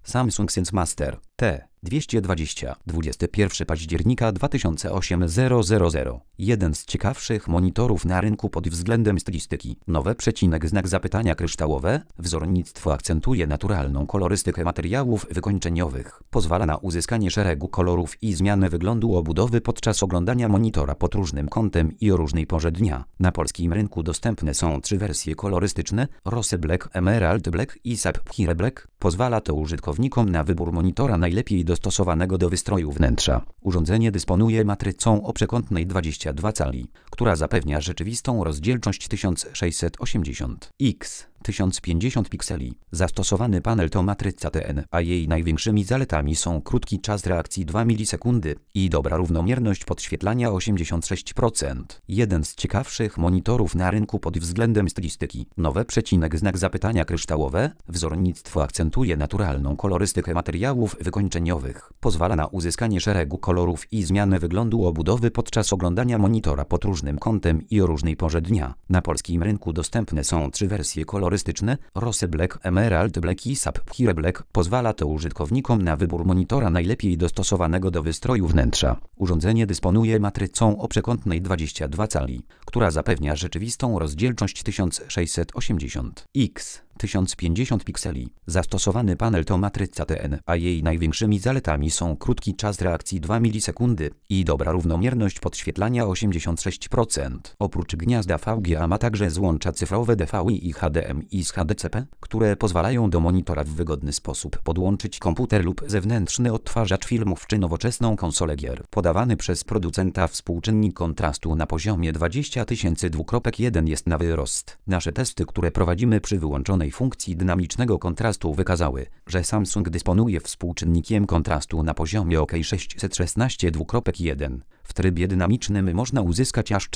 Samsung SenseMaster T220 21 października 2008 000. Jeden z ciekawszych monitorów na rynku pod względem stylistyki. Nowe znak zapytania kryształowe. Wzornictwo akcentuje naturalną kolorystykę materiałów wykończeniowych. Pozwala na uzyskanie szeregu kolorów i zmianę wyglądu obudowy podczas oglądania monitora pod różnym kątem i o różnej porze dnia. Na polskim rynku dostępne są 3 wersje kolorystyczne: Rose Black, Emerald Black i Sapphire Black. Pozwala to użytkownikom na wybór monitora najlepiej dostosowanego do wystroju wnętrza. Urządzenie dysponuje matrycą o przekątnej 22 cali, która zapewnia rzeczywistą rozdzielczość 1680 x 1050 pikseli. Zastosowany panel to matryca TN, a jej największymi zaletami są krótki czas reakcji 2 milisekundy i dobra równomierność podświetlania 86%. Jeden z ciekawszych monitorów na rynku pod względem stylistyki. Nowe znak zapytania kryształowe. Wzornictwo akcentuje naturalną kolorystykę materiałów wykończeniowych. Pozwala na uzyskanie szeregu kolorów i zmianę wyglądu obudowy podczas oglądania monitora pod różnym kątem i o różnej porze dnia. Na polskim rynku dostępne są 3 wersje kolorystyczne: Rose Black, Emerald Black i Sapphire Black. Pozwala to użytkownikom na wybór monitora najlepiej dostosowanego do wystroju wnętrza. Urządzenie dysponuje matrycą o przekątnej 22 cali, która zapewnia rzeczywistą rozdzielczość 1680 x 1050 pikseli. Zastosowany panel to matryca TN, a jej największymi zaletami są krótki czas reakcji 2 milisekundy i dobra równomierność podświetlania 86%. Oprócz gniazda VGA ma także złącza cyfrowe DVI i HDMI z HDCP, które pozwalają do monitora w wygodny sposób podłączyć komputer lub zewnętrzny odtwarzacz filmów czy nowoczesną konsolę gier. Podawany przez producenta współczynnik kontrastu na poziomie 20002.1 jest na wyrost. Nasze testy, które prowadzimy przy wyłączonej funkcji dynamicznego kontrastu, wykazały, że Samsung dysponuje współczynnikiem kontrastu na poziomie OK 616.2.1. W trybie dynamicznym można uzyskać aż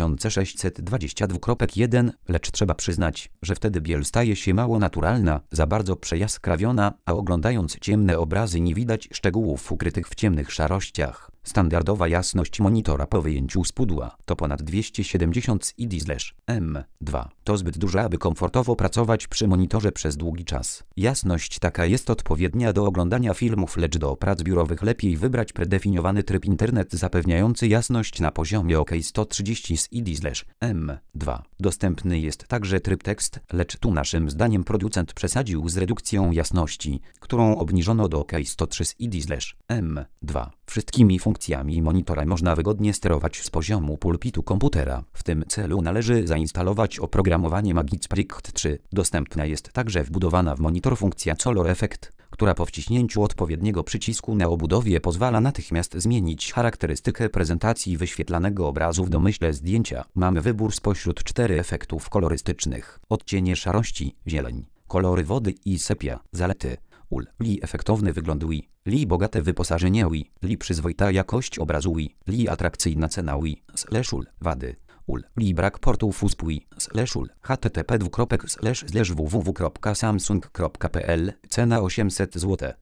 4622.1, lecz trzeba przyznać, że wtedy biel staje się mało naturalna, za bardzo przejaskrawiona, a oglądając ciemne obrazy nie widać szczegółów ukrytych w ciemnych szarościach. Standardowa jasność monitora po wyjęciu z pudła to ponad 270 IDI/M2. To zbyt dużo, aby komfortowo pracować przy monitorze przez długi czas. Jasność taka jest odpowiednia do oglądania filmów, lecz do prac biurowych lepiej wybrać predefiniowany tryb internet zapewniający jasność na poziomie OK 130 IDI/M2. Dostępny jest także tryb tekst, lecz tu naszym zdaniem producent przesadził z redukcją jasności, którą obniżono do OK 103 IDI/M2. Wszystkimi funkcjami monitora można wygodnie sterować z poziomu pulpitu komputera. W tym celu należy zainstalować oprogramowanie Magic Project 3. Dostępna jest także wbudowana w monitor funkcja Color Effect, która po wciśnięciu odpowiedniego przycisku na obudowie pozwala natychmiast zmienić charakterystykę prezentacji wyświetlanego obrazu w domyśle zdjęcia. Mamy wybór spośród 4 efektów kolorystycznych: odcienie szarości, zieleń, kolory wody i sepia. Zalety: li efektowny wygląd, li bogate wyposażenie, li przyzwoita jakość obrazu, li atrakcyjna cena, wady: li brak portów USB, http://www.samsung.pl, cena 800 zł.